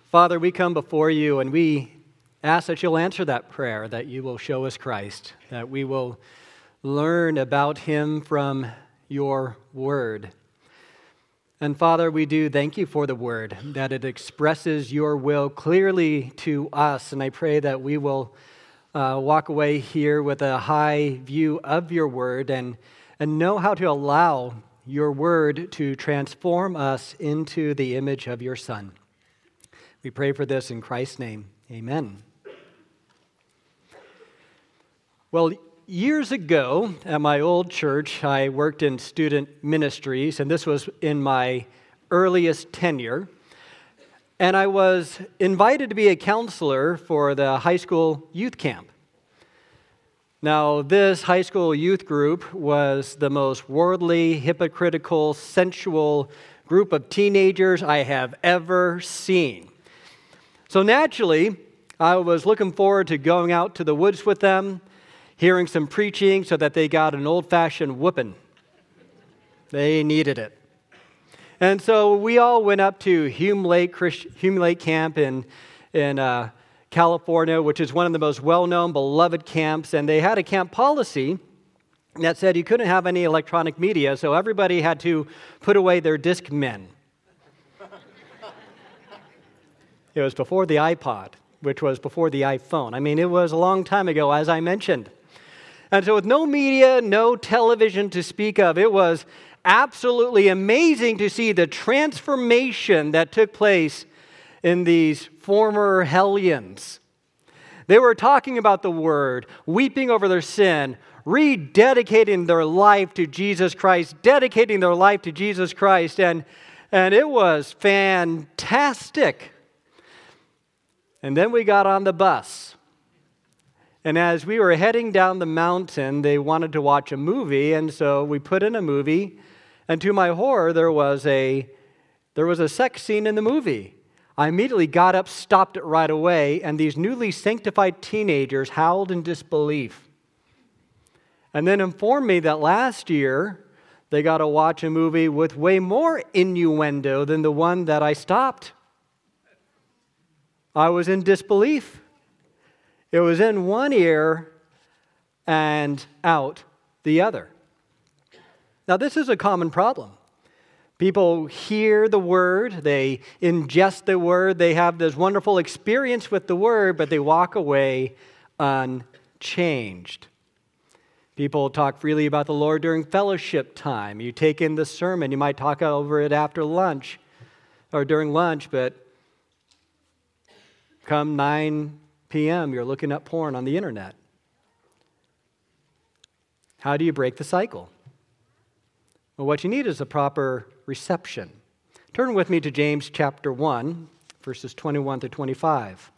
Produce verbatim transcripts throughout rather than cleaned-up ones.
Father, we come before you and we ask that you'll answer that prayer, that you will show us Christ, that we will learn about him from your word. And Father, we do thank you for the word, that it expresses your will clearly to us. And I pray that we will uh, walk away here with a high view of your word and, and know how to allow your word to transform us into the image of your Son. We pray for this in Christ's name. Amen. Well, years ago at my old church, I worked in student ministries, and this was in my earliest tenure. And I was invited to be a counselor for the high school youth camp. Now, this high school youth group was the most worldly, hypocritical, sensual group of teenagers I have ever seen. So naturally, I was looking forward to going out to the woods with them, hearing some preaching so that they got an old-fashioned whooping. They needed it. And so we all went up to Hume Lake, Christ- Hume Lake Camp in, in uh, California, which is one of the most well-known, beloved camps. And they had a camp policy that said you couldn't have any electronic media, so everybody had to put away their Discmen. It was before the iPod, which was before the iPhone. I mean, it was a long time ago, as I mentioned. And so with no media, no television to speak of, it was absolutely amazing to see the transformation that took place in these former hellions. They were talking about the Word, weeping over their sin, rededicating their life to Jesus Christ, dedicating their life to Jesus Christ, and, and it was fantastic. And then we got on the bus. And as we were heading down the mountain, they wanted to watch a movie, and so we put in a movie, and to my horror, there was a there was a sex scene in the movie. I immediately got up, stopped it right away, and these newly sanctified teenagers howled in disbelief. And then informed me that last year, they got to watch a movie with way more innuendo than the one that I stopped. I was in disbelief. It was in one ear and out the other. Now, this is a common problem. People hear the word, they ingest the word, they have this wonderful experience with the word, but they walk away unchanged. People talk freely about the Lord during fellowship time. You take in the sermon, you might talk over it after lunch or during lunch, but come nine p.m., you're looking at porn on the internet. How do you break the cycle? Well, what you need is a proper reception. Turn with me to James chapter one, verses twenty-one to twenty-five.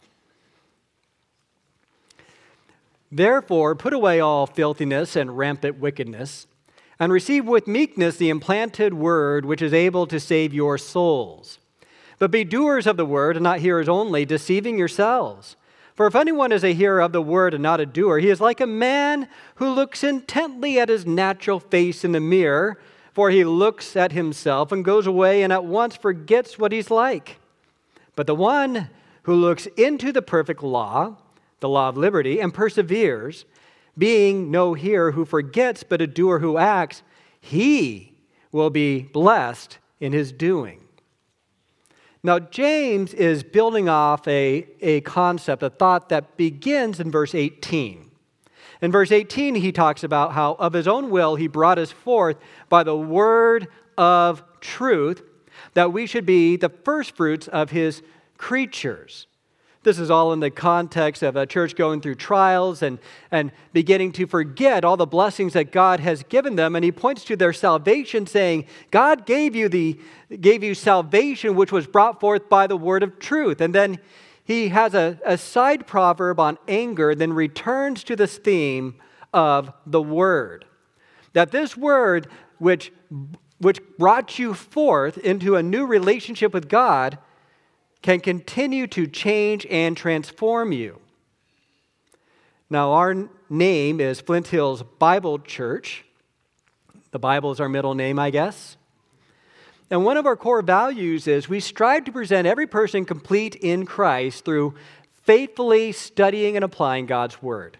Therefore, put away all filthiness and rampant wickedness, and receive with meekness the implanted word which is able to save your souls. But be doers of the word and not hearers only, deceiving yourselves. For if anyone is a hearer of the word and not a doer, he is like a man who looks intently at his natural face in the mirror, for he looks at himself and goes away and at once forgets what he's like. But the one who looks into the perfect law, the law of liberty, and perseveres, being no hearer who forgets, but a doer who acts, he will be blessed in his doing. Now, James is building off a, a concept, a thought that begins in verse eighteen. In verse eighteen, he talks about how of his own will he brought us forth by the word of truth, that we should be the firstfruits of his creatures. This is all in the context of a church going through trials and, and beginning to forget all the blessings that God has given them. And he points to their salvation, saying, God gave you the gave you salvation, which was brought forth by the word of truth. And then he has a, a side proverb on anger, then returns to this theme of the word. That this word, which, which brought you forth into a new relationship with God, can continue to change and transform you. Now, our name is Flint Hills Bible Church. The Bible is our middle name, I guess. And one of our core values is we strive to present every person complete in Christ through faithfully studying and applying God's Word.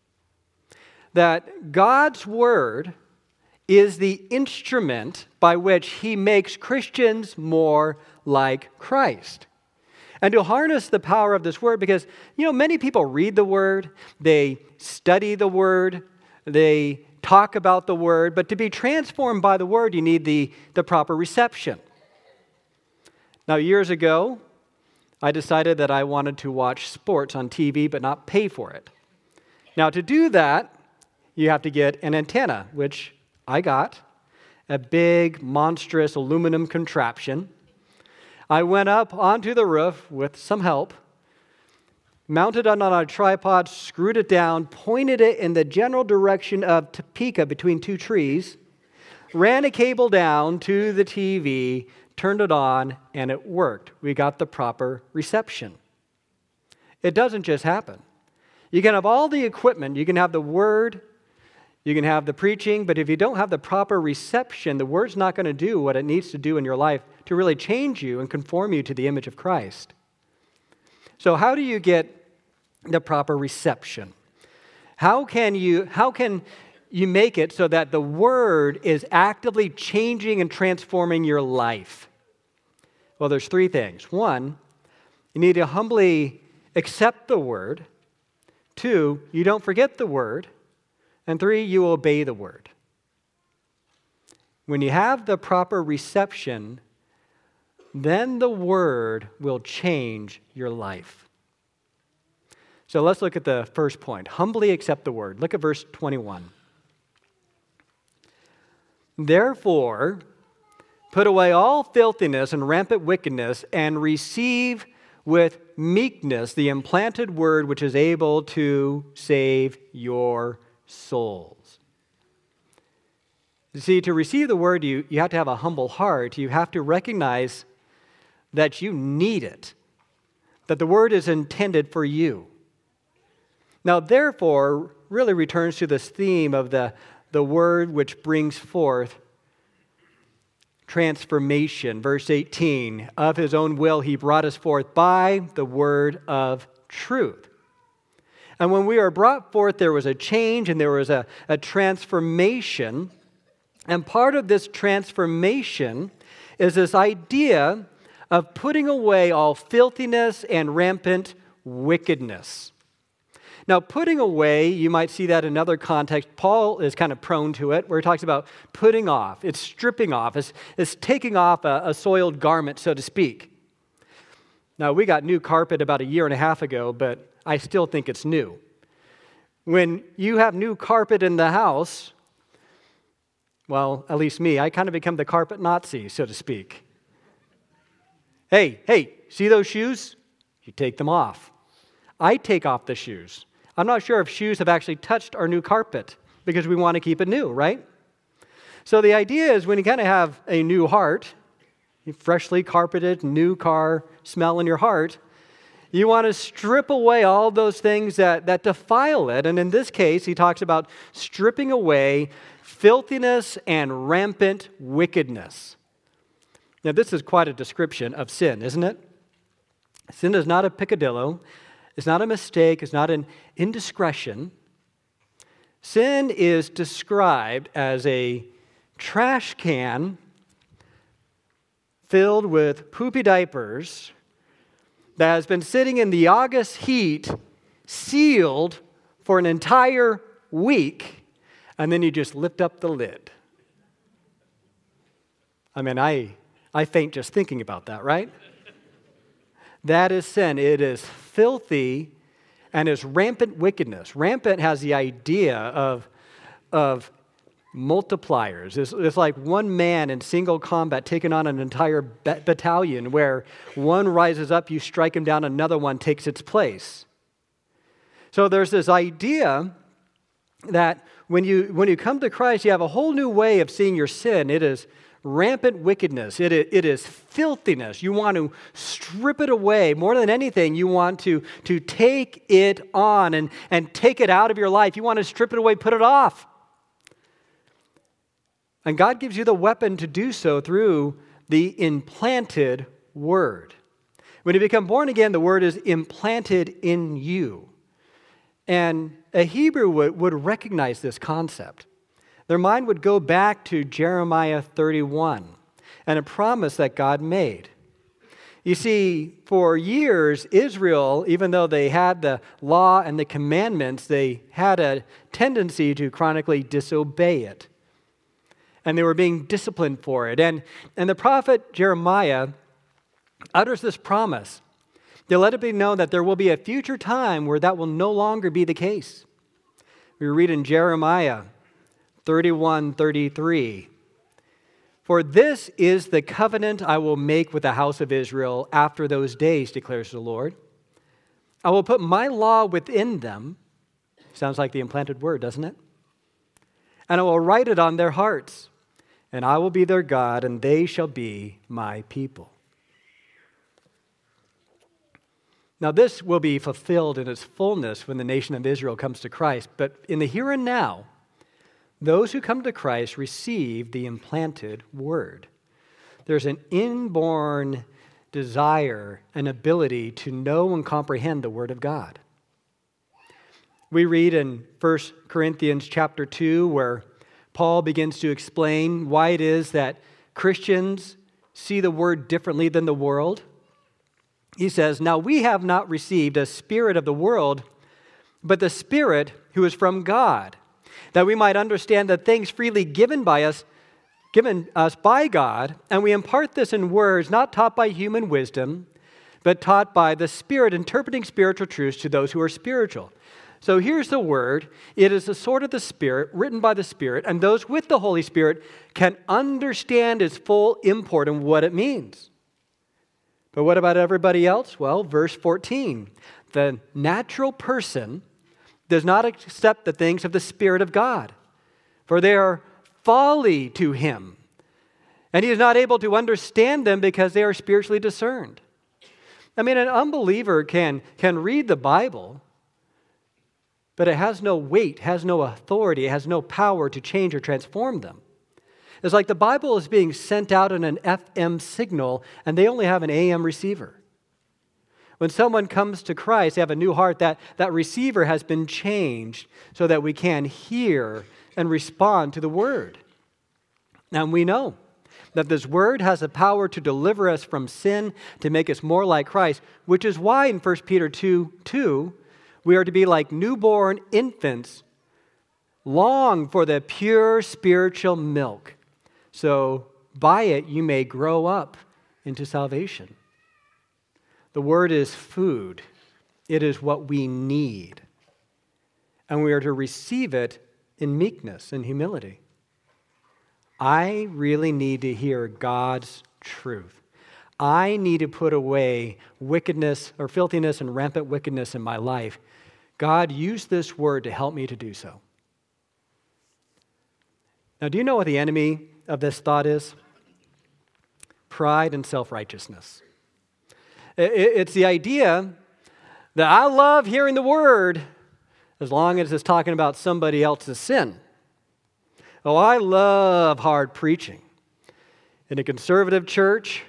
That God's Word is the instrument by which He makes Christians more like Christ. And to harness the power of this Word, because, you know, many people read the Word, they study the Word, they talk about the Word, but to be transformed by the Word, you need the, the proper reception. Now, years ago, I decided that I wanted to watch sports on T V, but not pay for it. Now, to do that, you have to get an antenna, which I got, a big, monstrous aluminum contraption. I went up onto the roof with some help, mounted it on a tripod, screwed it down, pointed it in the general direction of Topeka between two trees, ran a cable down to the T V, turned it on, and it worked. We got the proper reception. It doesn't just happen. You can have all the equipment, you can have the Word, you can have the preaching, but if you don't have the proper reception, the Word's not going to do what it needs to do in your life to really change you and conform you to the image of Christ. So how do you get the proper reception? How can you, how can you make it so that the Word is actively changing and transforming your life? Well, there's three things. One, you need to humbly accept the Word. Two, you don't forget the Word. And three, you obey the Word. When you have the proper reception, then the Word will change your life. So let's look at the first point. Humbly accept the Word. Look at verse twenty-one. Therefore, put away all filthiness and rampant wickedness, and receive with meekness the implanted Word which is able to save your souls. You see, to receive the Word, you, you have to have a humble heart. You have to recognize that you need it, that the Word is intended for you. Now, therefore, really returns to this theme of the, the Word which brings forth transformation. Verse eighteen, of His own will He brought us forth by the word of truth. And when we were brought forth, there was a change and there was a, a transformation. And part of this transformation is this idea of putting away all filthiness and rampant wickedness. Now, putting away, you might see that in another context. Paul is kind of prone to it, where he talks about putting off. It's stripping off. It's, it's taking off a, a soiled garment, so to speak. Now, we got new carpet about a year and a half ago, but I still think it's new. When you have new carpet in the house, well, at least me, I kind of become the carpet Nazi, so to speak. Hey, hey, see those shoes? You take them off. I take off the shoes. I'm not sure if shoes have actually touched our new carpet because we want to keep it new, right? So the idea is when you kind of have a new heart, freshly carpeted, new car smell in your heart, you want to strip away all those things that, that defile it. And in this case, he talks about stripping away filthiness and rampant wickedness. Now, this is quite a description of sin, isn't it? Sin is not a picadillo. It's not a mistake. It's not an indiscretion. Sin is described as a trash can filled with poopy diapers that has been sitting in the August heat, sealed for an entire week, and then you just lift up the lid. I mean, I, I faint just thinking about that, right? That is sin. It is filthy and is rampant wickedness. Rampant has the idea of, of multipliers. It's, it's like one man in single combat taking on an entire bat- battalion where one rises up, you strike him down, another one takes its place. So there's this idea that when you, when you come to Christ, you have a whole new way of seeing your sin. It is rampant wickedness. It is, it is filthiness. You want to strip it away. More than anything, you want to, to take it on and, and take it out of your life. You want to strip it away, put it off. And God gives you the weapon to do so through the the implanted word. When you become born again, the word is implanted in you. And a Hebrew would, would recognize this concept. Their mind would go back to Jeremiah thirty-one and a promise that God made. You see, for years, Israel, even though they had the law and the commandments, they had a tendency to chronically disobey it. And they were being disciplined for it. And, and the prophet Jeremiah utters this promise to let it be known that there will be a future time where that will no longer be the case. We read in Jeremiah thirty-one thirty-three, "For this is the covenant I will make with the house of Israel after those days, declares the Lord. I will put my law within them." Sounds like the implanted word, doesn't it? "And I will write it on their hearts, and I will be their God, and they shall be my people." Now, this will be fulfilled in its fullness when the nation of Israel comes to Christ. But in the here and now, those who come to Christ receive the implanted word. There's an inborn desire and ability to know and comprehend the word of God. We read in First Corinthians chapter two, where Paul begins to explain why it is that Christians see the word differently than the world. He says, "Now we have not received a spirit of the world, but the Spirit who is from God, that we might understand the things freely given by us, given us by God, and we impart this in words not taught by human wisdom, but taught by the Spirit, interpreting spiritual truths to those who are spiritual." So here's the word. It is the sword of the Spirit, written by the Spirit, and those with the Holy Spirit can understand its full import and what it means. But what about everybody else? Well, verse fourteen, "The natural person does not accept the things of the Spirit of God, for they are folly to him, and he is not able to understand them because they are spiritually discerned." I mean, an unbeliever can, can read the Bible, but it has no weight, has no authority, it has no power to change or transform them. It's like the Bible is being sent out on an F M signal, and they only have an A M receiver. When someone comes to Christ, they have a new heart, that, that receiver has been changed so that we can hear and respond to the Word. And we know that this Word has the power to deliver us from sin, to make us more like Christ, which is why in First Peter two two, we are to be like newborn infants, long for the pure spiritual milk. So by it you may grow up into salvation. The word is food. It is what we need. And we are to receive it in meekness and humility. I really need to hear God's truth. I need to put away wickedness or filthiness and rampant wickedness in my life. God, use this word to help me to do so. Now, do you know what the enemy of this thought is? Pride and self-righteousness. It's the idea that I love hearing the word as long as it's talking about somebody else's sin. Oh, I love hard preaching. In a conservative church,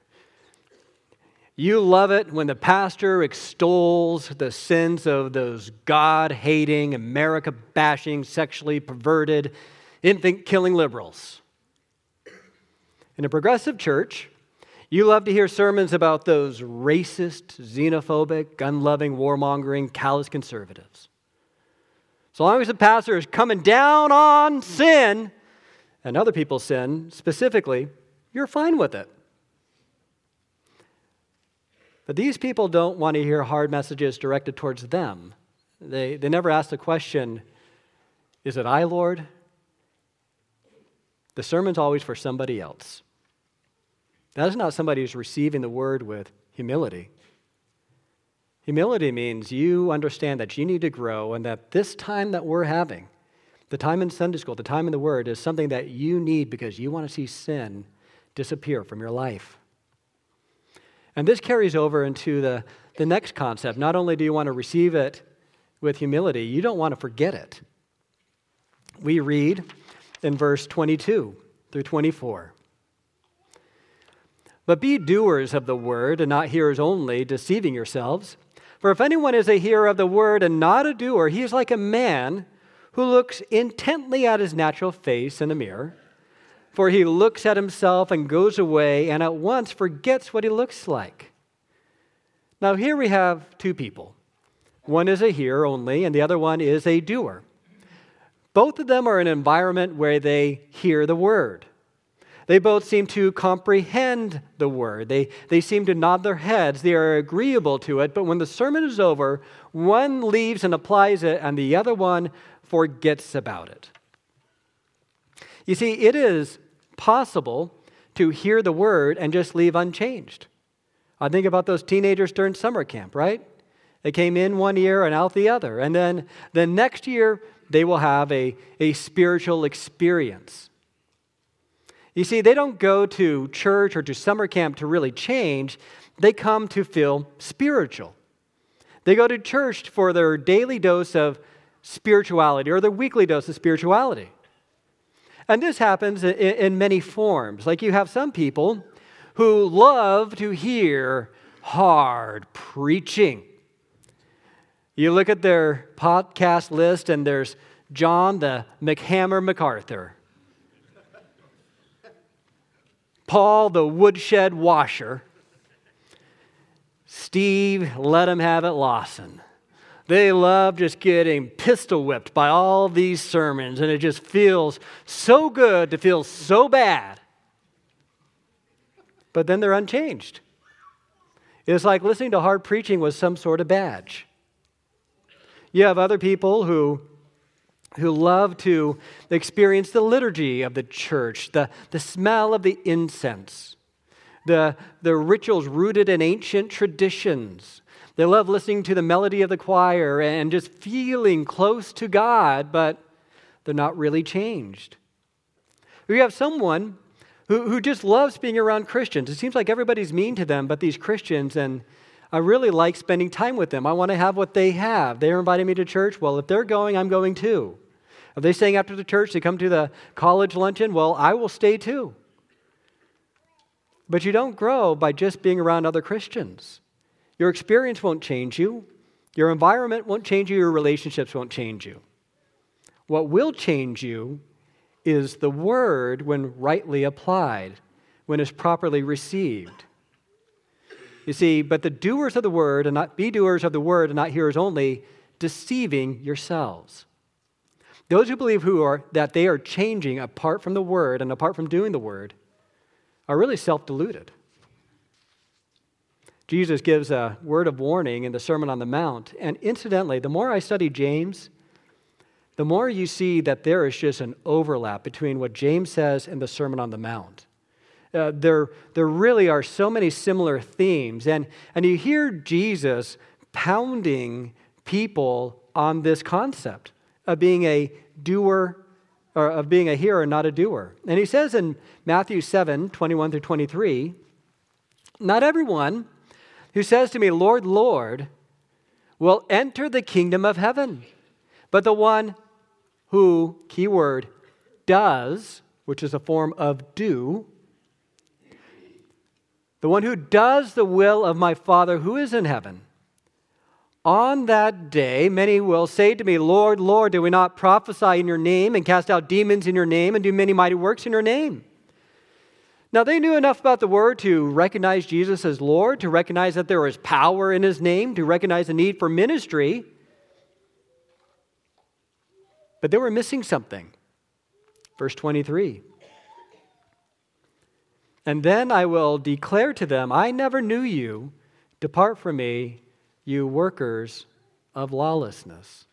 you love it when the pastor extols the sins of those God-hating, America-bashing, sexually perverted, infant-killing liberals. In a progressive church, you love to hear sermons about those racist, xenophobic, gun-loving, warmongering, callous conservatives. So long as the pastor is coming down on sin and other people's sin specifically, you're fine with it. But these people don't want to hear hard messages directed towards them. They, they never ask the question, is it I, Lord? The sermon's always for somebody else. That's not somebody who's receiving the word with humility. Humility means you understand that you need to grow and that this time that we're having, the time in Sunday school, the time in the Word, is something that you need because you want to see sin disappear from your life. And this carries over into the, the next concept. Not only do you want to receive it with humility, you don't want to forget it. We read in verse twenty-two through twenty-four. But be doers of the word and not hearers only, deceiving yourselves. For if anyone is a hearer of the word and not a doer, he is like a man who looks intently at his natural face in a mirror. For he looks at himself and goes away and at once forgets what he looks like. Now here we have two people. One is a hearer only, and the other one is a doer. Both of them are in an environment where they hear the word. They both seem to comprehend the word. They, they seem to nod their heads. They are agreeable to it. But when the sermon is over, one leaves and applies it, and the other one forgets about it. You see, it is possible to hear the word and just leave unchanged. I think about those teenagers during summer camp, right? They came in one year and out the other. And then the next year, they will have a, a spiritual experience. You see, they don't go to church or to summer camp to really change. They come to feel spiritual. They go to church for their daily dose of spirituality or their weekly dose of spirituality. And this happens in, in many forms. Like you have some people who love to hear hard preaching. You look at their podcast list and there's John the McHammer MacArthur, Paul the woodshed washer, Steve let him have it Lawson. They love just getting pistol whipped by all these sermons, and it just feels so good to feel so bad. But then they're unchanged. It's like listening to hard preaching was some sort of badge. You have other people who who love to experience the liturgy of the church, the, the smell of the incense, the, the rituals rooted in ancient traditions. They love listening to the melody of the choir and just feeling close to God, but they're not really changed. We have someone who, who just loves being around Christians. It seems like everybody's mean to them, but these Christians, and I really like spending time with them. I want to have what they have. They're inviting me to church. Well, if they're going, I'm going too. If they're staying after the church, they come to the college luncheon, well, I will stay too. But you don't grow by just being around other Christians. Your experience won't change you. Your environment won't change you. Your relationships won't change you. What will change you is the word when rightly applied, when it's properly received. You see, but the doers of the word, and not be doers of the word and not hearers only, deceiving yourselves. Those who believe who are that they are changing apart from the word and apart from doing the word are really self-deluded. Jesus gives a word of warning in the Sermon on the Mount. And incidentally, the more I study James, the more you see that there is just an overlap between what James says and the Sermon on the Mount. Uh, there, there really are so many similar themes. And, and you hear Jesus pounding people on this concept of being a doer, or of being a hearer, not a doer. And he says in Matthew seven, twenty-one through twenty-three, not everyone who says to me, Lord, Lord, will enter the kingdom of heaven, but the one who, keyword, does, which is a form of do, the one who does the will of my Father who is in heaven. On that day, many will say to me, Lord, Lord, did we not prophesy in your name and cast out demons in your name and do many mighty works in your name? Now, they knew enough about the word to recognize Jesus as Lord, to recognize that there was power in his name, to recognize the need for ministry. But they were missing something. Verse twenty-three. And then I will declare to them, I never knew you. Depart from me, you workers of lawlessness.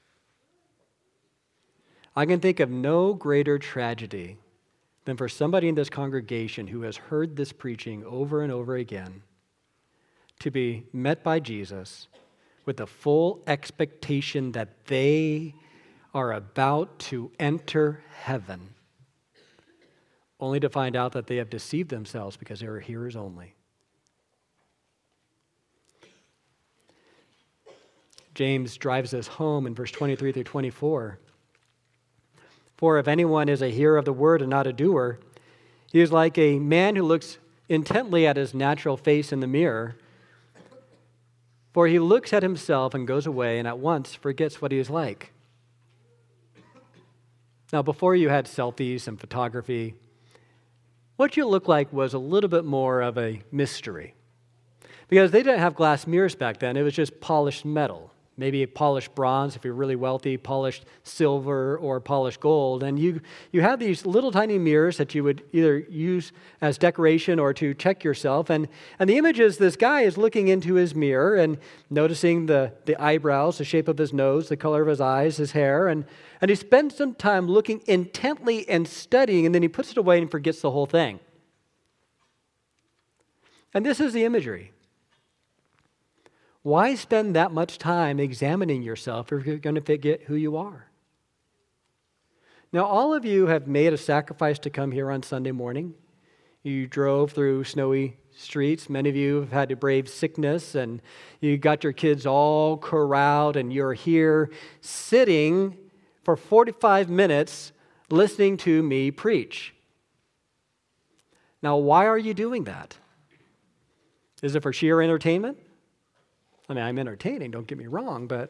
I can think of no greater tragedy than for somebody in this congregation who has heard this preaching over and over again to be met by Jesus with the full expectation that they are about to enter heaven, only to find out that they have deceived themselves because they are hearers only. James drives this home in verse twenty-three through twenty-four. For if anyone is a hearer of the word and not a doer, he is like a man who looks intently at his natural face in the mirror, for he looks at himself and goes away and at once forgets what he is like. Now, before you had selfies and photography, what you looked like was a little bit more of a mystery. Because they didn't have glass mirrors back then, it was just polished metal. Maybe polished bronze if you're really wealthy, polished silver or polished gold. And you, you have these little tiny mirrors that you would either use as decoration or to check yourself. And, and the image is this guy is looking into his mirror and noticing the, the eyebrows, the shape of his nose, the color of his eyes, his hair. And, and he spends some time looking intently and studying, and then he puts it away and forgets the whole thing. And this is the imagery. Why spend that much time examining yourself if you're going to forget who you are? Now, all of you have made a sacrifice to come here on Sunday morning. You drove through snowy streets. Many of you have had to brave sickness, and you got your kids all corralled, and you're here sitting for forty-five minutes listening to me preach. Now, why are you doing that? Is it for sheer entertainment? I mean, I'm entertaining, don't get me wrong, but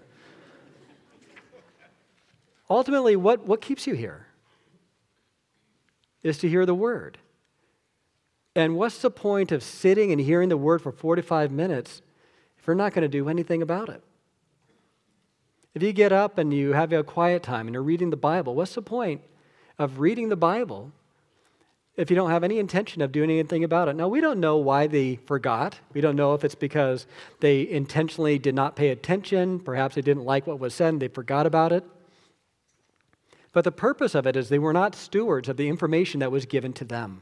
ultimately, what, what keeps you here is to hear the Word. And what's the point of sitting and hearing the Word for forty-five minutes if you're not going to do anything about it? If you get up and you have a quiet time and you're reading the Bible, what's the point of reading the Bible if you don't have any intention of doing anything about it? Now, we don't know why they forgot. We don't know if it's because they intentionally did not pay attention. Perhaps they didn't like what was said and they forgot about it. But the purpose of it is they were not stewards of the information that was given to them.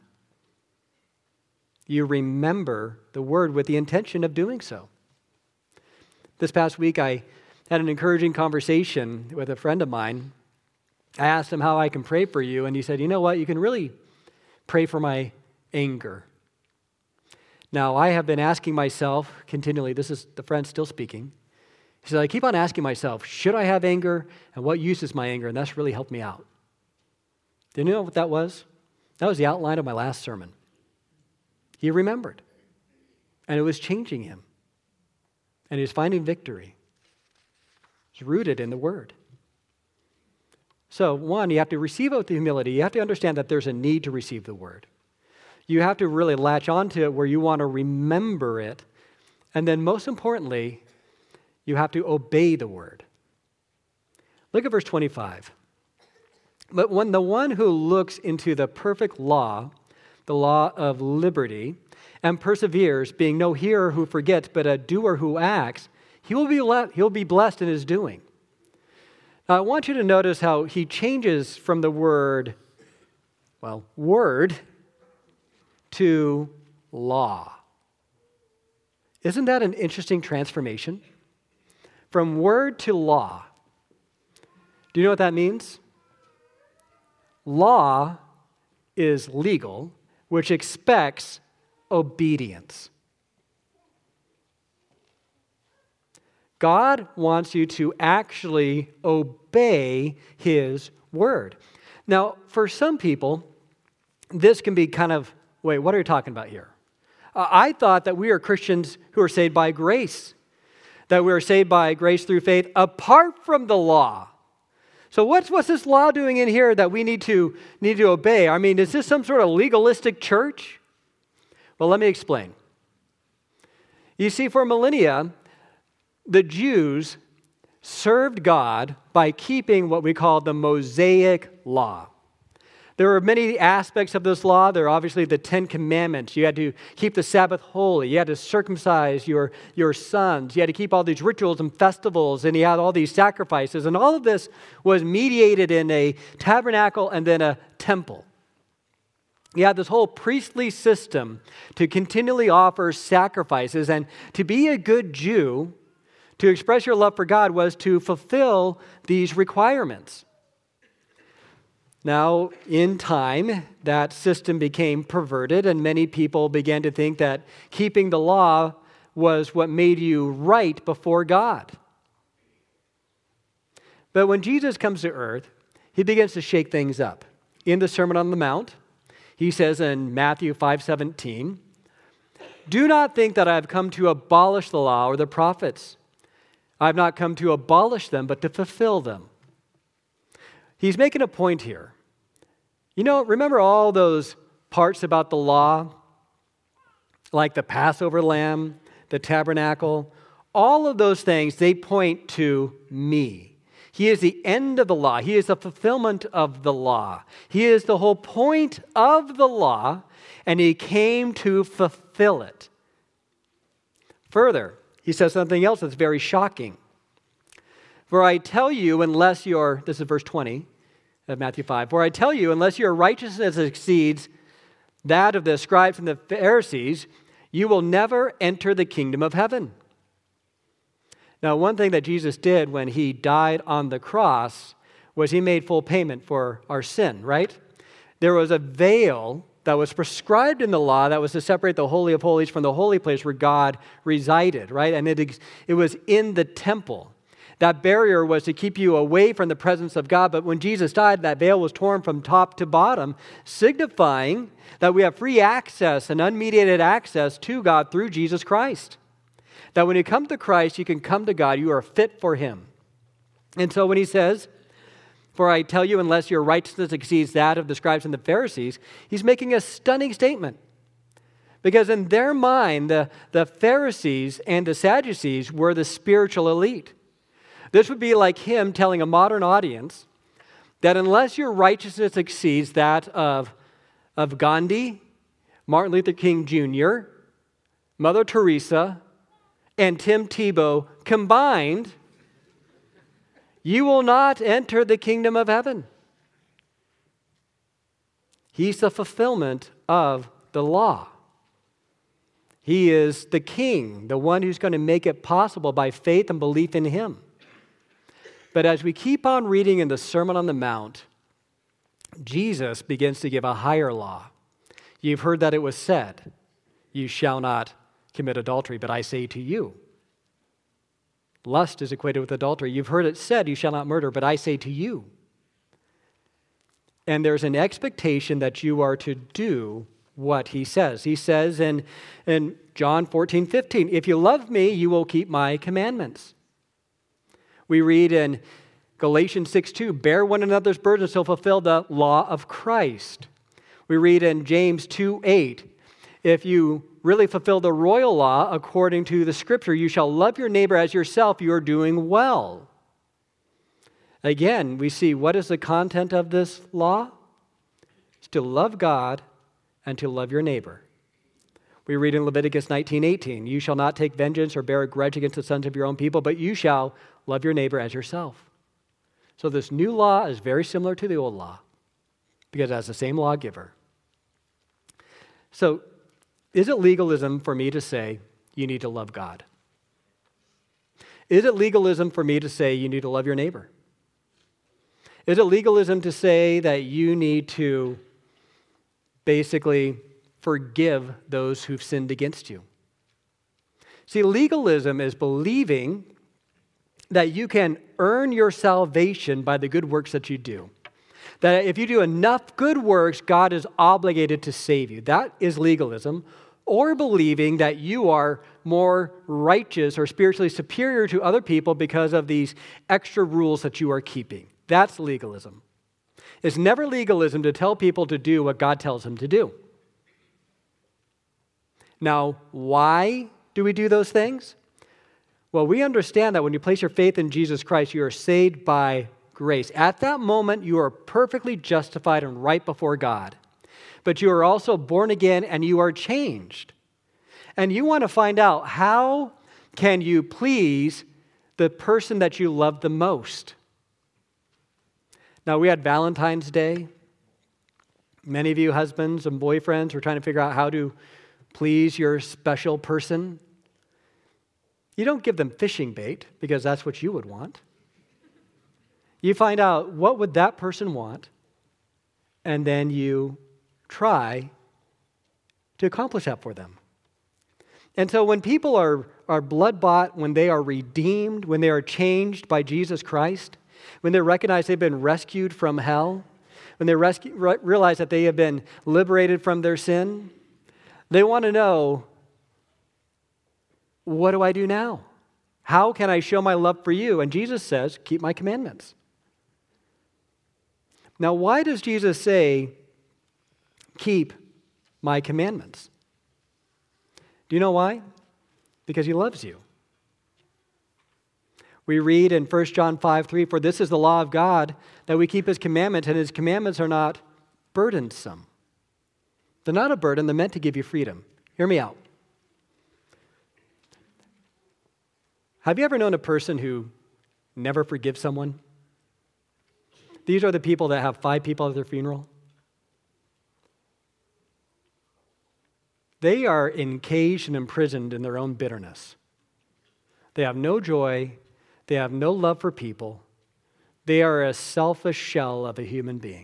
You remember the Word with the intention of doing so. This past week, I had an encouraging conversation with a friend of mine. I asked him how I can pray for you, and he said, you know what, you can really pray for my anger. Now, I have been asking myself continually, this is the friend still speaking. He said, I keep on asking myself, should I have anger? And what use is my anger? And that's really helped me out. Do you know what that was? That was the outline of my last sermon. He remembered. And it was changing him. And he was finding victory. It's rooted in the Word. So, one, you have to receive it with humility. You have to understand that there's a need to receive the Word. You have to really latch onto it where you want to remember it. And then, most importantly, you have to obey the Word. Look at verse twenty-five. But when the one who looks into the perfect law, the law of liberty, and perseveres, being no hearer who forgets, but a doer who acts, he will be le- he'll be blessed in his doing. Now, I want you to notice how he changes from the word, well, word, to law. Isn't that an interesting transformation? From word to law. Do you know what that means? Law is legal, which expects obedience. God wants you to actually obey His word. Now, for some people, this can be kind of, wait, what are you talking about here? Uh, I thought that we are Christians who are saved by grace, that we are saved by grace through faith apart from the law. So what's what's this law doing in here that we need to need to obey? I mean, is this some sort of legalistic church? Well, let me explain. You see, for millennia, the Jews served God by keeping what we call the Mosaic Law. There were many aspects of this law. There are obviously the Ten Commandments. You had to keep the Sabbath holy. You had to circumcise your, your sons. You had to keep all these rituals and festivals, and you had all these sacrifices. And all of this was mediated in a tabernacle and then a temple. You had this whole priestly system to continually offer sacrifices, and to be a good Jew, to express your love for God, was to fulfill these requirements. Now, in time, that system became perverted, and many people began to think that keeping the law was what made you right before God. But when Jesus comes to earth, He begins to shake things up. In the Sermon on the Mount, He says in Matthew five seventeen, Do not think that I have come to abolish the law or the prophets. I have not come to abolish them, but to fulfill them. He's making a point here. You know, remember all those parts about the law, like the Passover lamb, the tabernacle? All of those things, they point to me. He is the end of the law. He is the fulfillment of the law. He is the whole point of the law, and he came to fulfill it. Further, he says something else that's very shocking. For I tell you, unless your, this is verse twenty of Matthew five, for I tell you, unless your righteousness exceeds that of the scribes and the Pharisees, you will never enter the kingdom of heaven. Now, one thing that Jesus did when he died on the cross was he made full payment for our sin, right? There was a veil that was prescribed in the law that was to separate the Holy of Holies from the holy place where God resided, right? And it, it was in the temple. That barrier was to keep you away from the presence of God. But when Jesus died, that veil was torn from top to bottom, signifying that we have free access and unmediated access to God through Jesus Christ. That when you come to Christ, you can come to God. You are fit for him. And so when he says, for I tell you, unless your righteousness exceeds that of the scribes and the Pharisees, he's making a stunning statement. Because in their mind, the, the Pharisees and the Sadducees were the spiritual elite. This would be like him telling a modern audience that unless your righteousness exceeds that of, of Gandhi, Martin Luther King Junior, Mother Teresa, and Tim Tebow combined, you will not enter the kingdom of heaven. He's the fulfillment of the law. He is the king, the one who's going to make it possible by faith and belief in him. But as we keep on reading in the Sermon on the Mount, Jesus begins to give a higher law. You've heard that it was said, you shall not commit adultery, but I say to you. Lust is equated with adultery. You've heard it said, you shall not murder, but I say to you. And there's an expectation that you are to do what he says. He says in, in John fourteen fifteen, if you love me, you will keep my commandments. We read in Galatians six two, bear one another's burdens to fulfill the law of Christ. We read in James two eight, if you really fulfill the royal law according to the scripture, you shall love your neighbor as yourself, you are doing well. Again, we see what is the content of this law? It's to love God and to love your neighbor. We read in Leviticus nineteen eighteen, you shall not take vengeance or bear a grudge against the sons of your own people, but you shall love your neighbor as yourself. So this new law is very similar to the old law because it has the same lawgiver. So is it legalism for me to say you need to love God? Is it legalism for me to say you need to love your neighbor? Is it legalism to say that you need to basically forgive those who've sinned against you? See, legalism is believing that you can earn your salvation by the good works that you do. That if you do enough good works, God is obligated to save you. That is legalism. Or believing that you are more righteous or spiritually superior to other people because of these extra rules that you are keeping. That's legalism. It's never legalism to tell people to do what God tells them to do. Now, why do we do those things? Well, we understand that when you place your faith in Jesus Christ, you are saved by grace. At that moment, you are perfectly justified and right before God. But you are also born again and you are changed. And you want to find out, how can you please the person that you love the most? Now, we had Valentine's Day. Many of you husbands and boyfriends were trying to figure out how to please your special person. You don't give them fishing bait because that's what you would want. You find out what would that person want, and then you try to accomplish that for them. And so when people are, are blood-bought, when they are redeemed, when they are changed by Jesus Christ, when they recognize they've been rescued from hell, when they rescue, re- realize that they have been liberated from their sin, they want to know, what do I do now? How can I show my love for you? And Jesus says, keep my commandments. Now, why does Jesus say, keep my commandments? Do you know why? Because he loves you. We read in First John five three, for this is the law of God, that we keep his commandments, and his commandments are not burdensome. They're not a burden, they're meant to give you freedom. Hear me out. Have you ever known a person who never forgives someone? These are the people that have five people at their funeral. They are encaged and imprisoned in their own bitterness. They have no joy. They have no love for people. They are a selfish shell of a human being.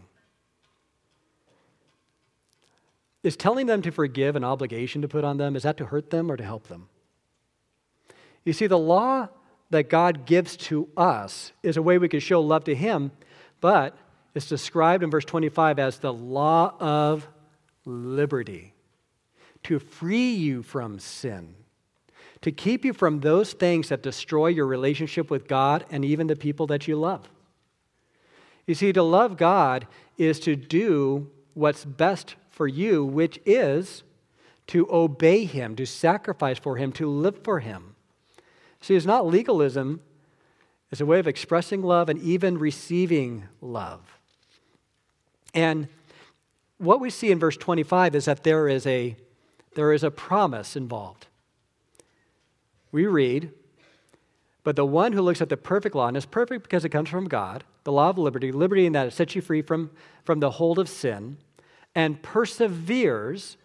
Is telling them to forgive an obligation to put on them? Is that to hurt them or to help them? You see, the law that God gives to us is a way we can show love to him, but it's described in verse twenty-five as the law of liberty, to free you from sin, to keep you from those things that destroy your relationship with God and even the people that you love. You see, to love God is to do what's best for you, which is to obey him, to sacrifice for him, to live for him. See, it's not legalism. It's a way of expressing love and even receiving love. And what we see in verse twenty-five is that there is a, there is a promise involved. We read, but the one who looks at the perfect law, and is perfect because it comes from God, the law of liberty, liberty in that it sets you free from, from the hold of sin, and perseveres.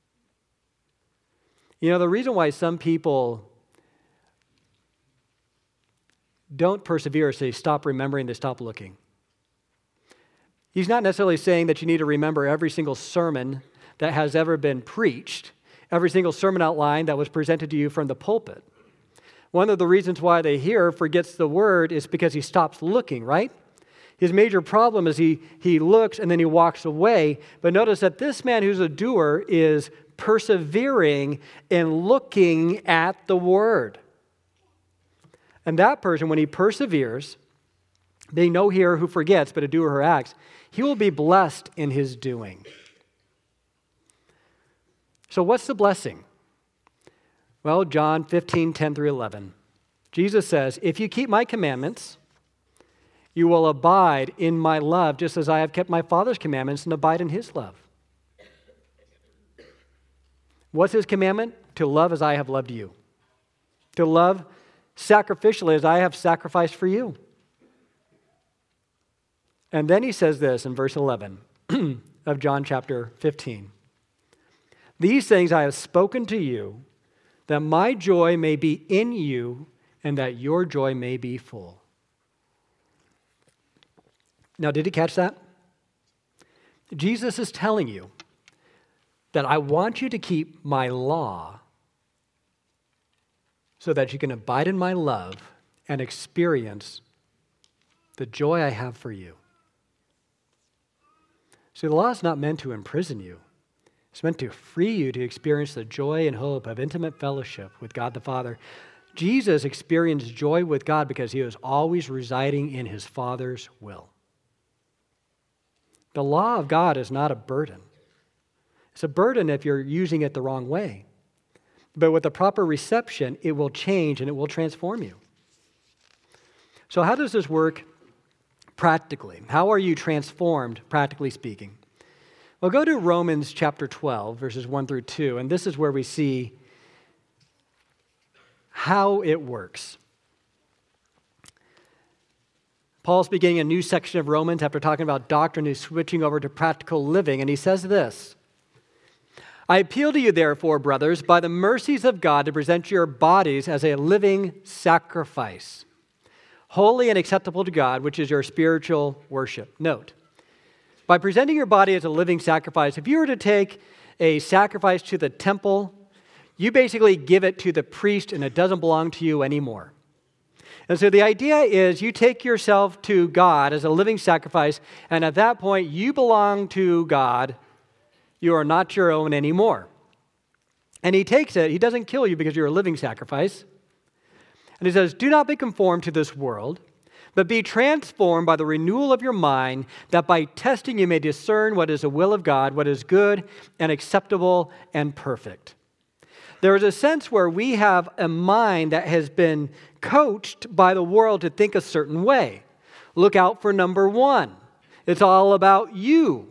You know, the reason why some people don't persevere is they stop remembering, they stop looking. He's not necessarily saying that you need to remember every single sermon that has ever been preached, every single sermon outline that was presented to you from the pulpit. One of the reasons why the hearer forgets the word is because he stops looking, right? His major problem is he, he looks and then he walks away. But notice that this man who's a doer is persevering in looking at the word. And that person, when he perseveres, being no hearer who forgets, but a doer who acts, he will be blessed in his doing. So what's the blessing? Well, John fifteen, ten through eleven. Jesus says, if you keep my commandments, you will abide in my love, just as I have kept my Father's commandments and abide in his love. What's his commandment? To love as I have loved you. To love sacrificially as I have sacrificed for you. And then he says this in verse eleven of John chapter fifteen. These things I have spoken to you, that my joy may be in you, and that your joy may be full. Now, did you catch that? Jesus is telling you that I want you to keep my law so that you can abide in my love and experience the joy I have for you. See, the law is not meant to imprison you. It's meant to free you to experience the joy and hope of intimate fellowship with God the Father. Jesus experienced joy with God because he was always residing in his Father's will. The law of God is not a burden. It's a burden if you're using it the wrong way. But with the proper reception, it will change and it will transform you. So how does this work practically? How are you transformed, practically speaking? Well, go to Romans chapter twelve, verses one through two, and this is where we see how it works. Paul's beginning a new section of Romans after talking about doctrine. He's switching over to practical living, and he says this, I appeal to you, therefore, brothers, by the mercies of God, to present your bodies as a living sacrifice, holy and acceptable to God, which is your spiritual worship. Note, by presenting your body as a living sacrifice, if you were to take a sacrifice to the temple, you basically give it to the priest and it doesn't belong to you anymore. And so the idea is you take yourself to God as a living sacrifice, and at that point you belong to God. You are not your own anymore. And he takes it. He doesn't kill you because you're a living sacrifice. And he says, do not be conformed to this world, but be transformed by the renewal of your mind, that by testing you may discern what is the will of God, what is good and acceptable and perfect. There is a sense where we have a mind that has been coached by the world to think a certain way. Look out for number one. It's all about you.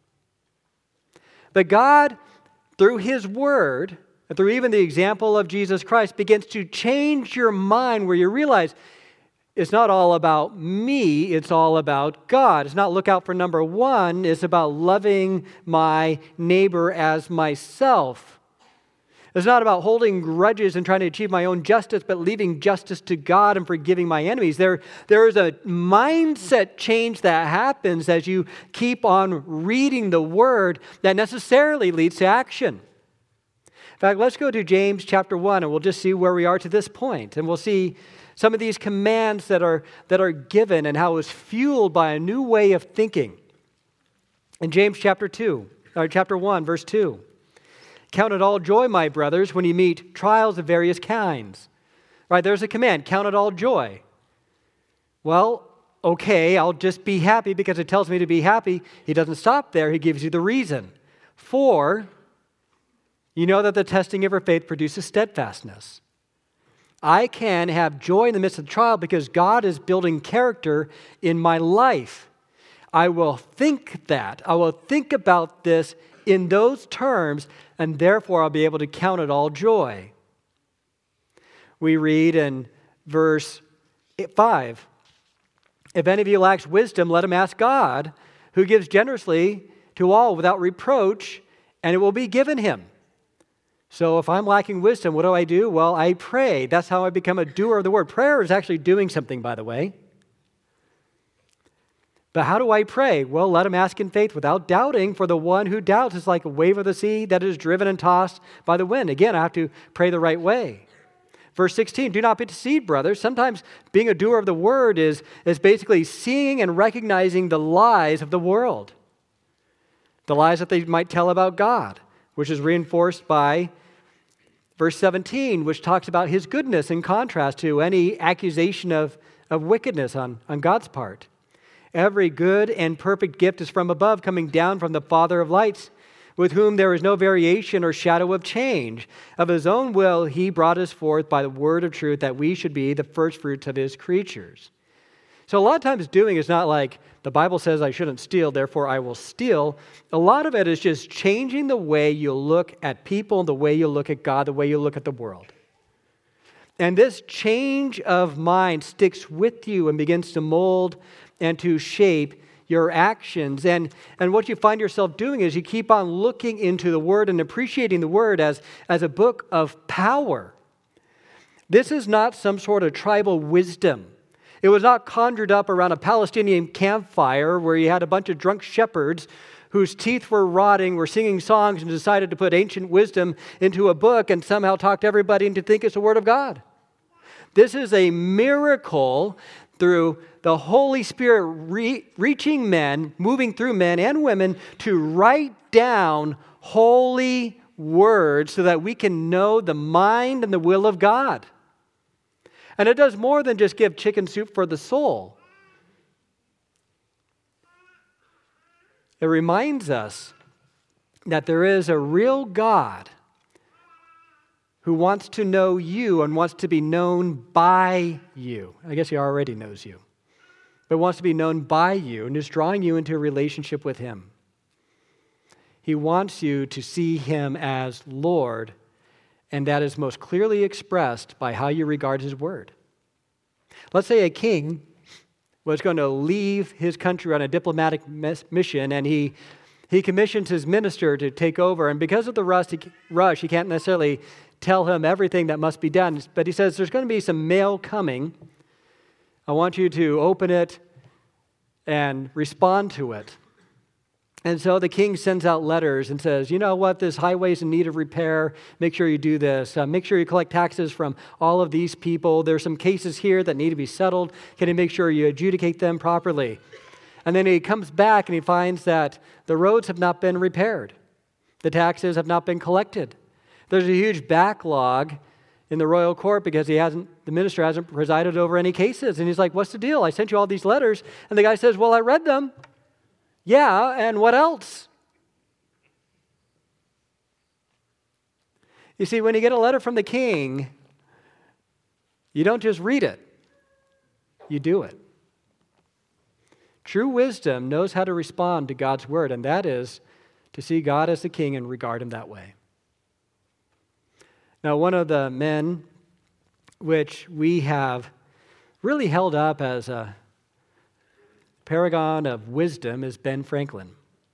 But God, through His Word, and through even the example of Jesus Christ, begins to change your mind where you realize it's not all about me, it's all about God. It's not look out for number one, it's about loving my neighbor as myself. It's not about holding grudges and trying to achieve my own justice, but leaving justice to God and forgiving my enemies. There, there is a mindset change that happens as you keep on reading the Word that necessarily leads to action. In fact, let's go to James chapter one, and we'll just see where we are to this point. And we'll see some of these commands that are, that are given and how it was fueled by a new way of thinking. In James chapter two, or chapter one, verse two. Count it all joy, my brothers, when you meet trials of various kinds. Right, there's a command, count it all joy. Well, okay, I'll just be happy because it tells me to be happy. He doesn't stop there. He gives you the reason. For you know that the testing of your faith produces steadfastness. I can have joy in the midst of the trial because God is building character in my life. I will think that. I will think about this in those terms, and therefore I'll be able to count it all joy. We read in verse five, if any of you lacks wisdom, let him ask God, who gives generously to all without reproach, and it will be given him. So if I'm lacking wisdom, what do I do? Well, I pray. That's how I become a doer of the word. Prayer is actually doing something, by the way. But how do I pray? Well, let him ask in faith without doubting, for the one who doubts is like a wave of the sea that is driven and tossed by the wind. Again, I have to pray the right way. Verse sixteen, do not be deceived, brothers. Sometimes being a doer of the word is, is basically seeing and recognizing the lies of the world. The lies that they might tell about God, which is reinforced by verse seventeen, which talks about His goodness in contrast to any accusation of, of wickedness on, on God's part. Every good and perfect gift is from above, coming down from the Father of lights, with whom there is no variation or shadow of change. Of His own will He brought us forth by the word of truth, that we should be the firstfruits of His creatures. So a lot of times doing is not like, the Bible says I shouldn't steal, therefore I will steal. A lot of it is just changing the way you look at people, the way you look at God, the way you look at the world. And this change of mind sticks with you and begins to mold and to shape your actions. And, and what you find yourself doing is you keep on looking into the Word and appreciating the Word as, as a book of power. This is not some sort of tribal wisdom. It was not conjured up around a Palestinian campfire where you had a bunch of drunk shepherds whose teeth were rotting, were singing songs, and decided to put ancient wisdom into a book and somehow talked everybody into thinking it's the Word of God. This is a miracle through the Holy Spirit re- reaching men, moving through men and women to write down holy words so that we can know the mind and the will of God. And it does more than just give chicken soup for the soul. It reminds us that there is a real God who wants to know you and wants to be known by you. I guess He already knows you, but wants to be known by you and is drawing you into a relationship with Him. He wants you to see Him as Lord, and that is most clearly expressed by how you regard His word. Let's say a king was going to leave his country on a diplomatic mission, and he he commissions his minister to take over, and because of the rush, he, rush, he can't necessarily tell him everything that must be done, but he says, there's going to be some mail coming. I want you to open it and respond to it. And so the king sends out letters and says, you know what, this highway's in need of repair. Make sure you do this. Uh, make sure you collect taxes from all of these people. There's some cases here that need to be settled. Can you make sure you adjudicate them properly? And then he comes back and he finds that the roads have not been repaired. The taxes have not been collected. There's a huge backlog in the royal court because he hasn't, the minister hasn't presided over any cases. And he's like, what's the deal? I sent you all these letters. And the guy says, well, I read them. Yeah, and what else? You see, when you get a letter from the king, you don't just read it, you do it. True wisdom knows how to respond to God's word, and that is to see God as the king and regard him that way. Now, one of the men which we have really held up as a paragon of wisdom is Ben Franklin.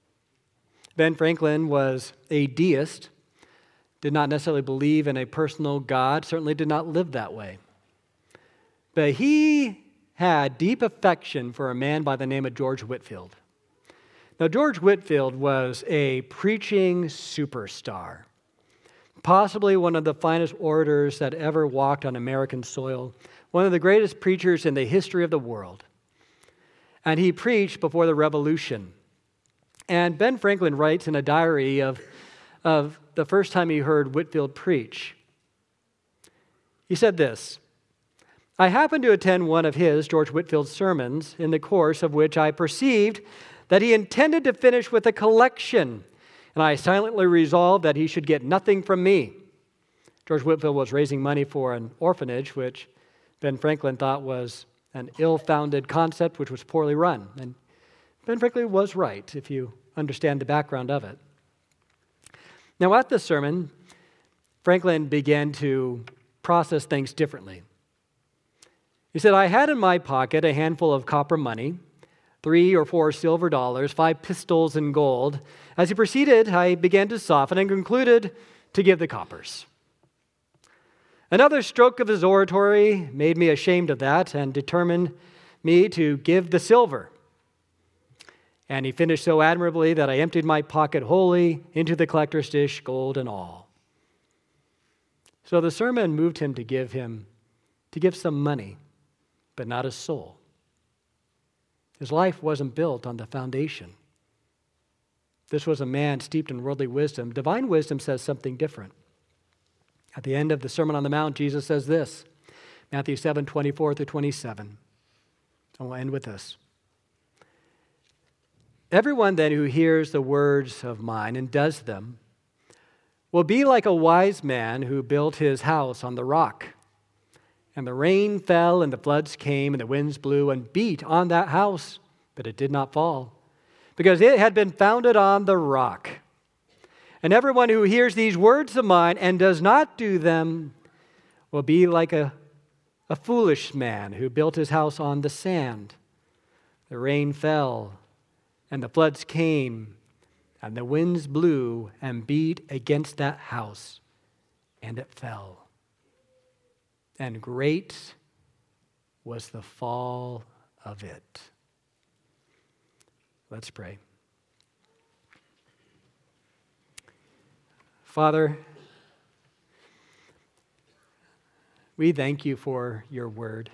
Ben Franklin was a deist, did not necessarily believe in a personal God, certainly did not live that way. But he had deep affection for a man by the name of George Whitefield. Now, George Whitefield was a preaching superstar, possibly one of the finest orators that ever walked on American soil, one of the greatest preachers in the history of the world. And he preached before the Revolution. And Ben Franklin writes in a diary of, of the first time he heard Whitefield preach. He said this, I happened to attend one of his, George Whitefield's, sermons, in the course of which I perceived that he intended to finish with a collection, and I silently resolved that he should get nothing from me. George Whitefield was raising money for an orphanage, which Ben Franklin thought was an ill-founded concept, which was poorly run. And Ben Franklin was right, if you understand the background of it. Now, at the sermon, Franklin began to process things differently. He said, I had in my pocket a handful of copper money, three or four silver dollars, five pistols in gold. As he proceeded, I began to soften and concluded to give the coppers. Another stroke of his oratory made me ashamed of that and determined me to give the silver. And he finished so admirably that I emptied my pocket wholly into the collector's dish, gold and all. So the sermon moved him to give him, to give some money, but not his soul. His life wasn't built on the foundation. This was a man steeped in worldly wisdom. Divine wisdom says something different. At the end of the Sermon on the Mount, Jesus says this, Matthew seven, twenty-four through twenty-seven. And we'll end with this. Everyone then who hears the words of mine and does them will be like a wise man who built his house on the rock. And the rain fell, and the floods came, and the winds blew and beat on that house, but it did not fall, because it had been founded on the rock. And everyone who hears these words of mine and does not do them will be like a, a foolish man who built his house on the sand. The rain fell, and the floods came, and the winds blew and beat against that house, and it fell. And great was the fall of it. Let's pray. Father, we thank you for your word.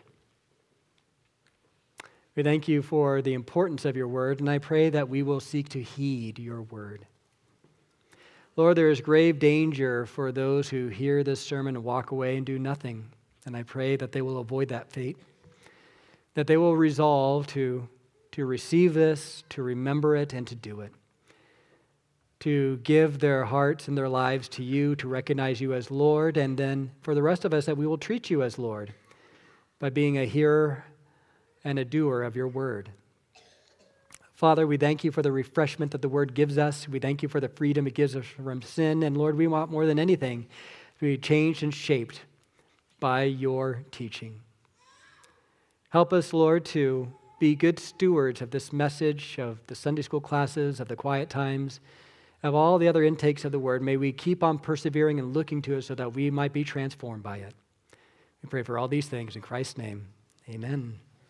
We thank you for the importance of your word, and I pray that we will seek to heed your word. Lord, there is grave danger for those who hear this sermon and walk away and do nothing. And I pray that they will avoid that fate, that they will resolve to, to receive this, to remember it, and to do it, to give their hearts and their lives to you, to recognize you as Lord, and then for the rest of us that we will treat you as Lord by being a hearer and a doer of your word. Father, we thank you for the refreshment that the word gives us. We thank you for the freedom it gives us from sin. And Lord, we want more than anything to be changed and shaped by your teaching. Help us, Lord, to be good stewards of this message, of the Sunday school classes, of the quiet times, of all the other intakes of the word. May we keep on persevering and looking to it so that we might be transformed by it. We pray for all these things in Christ's name. Amen.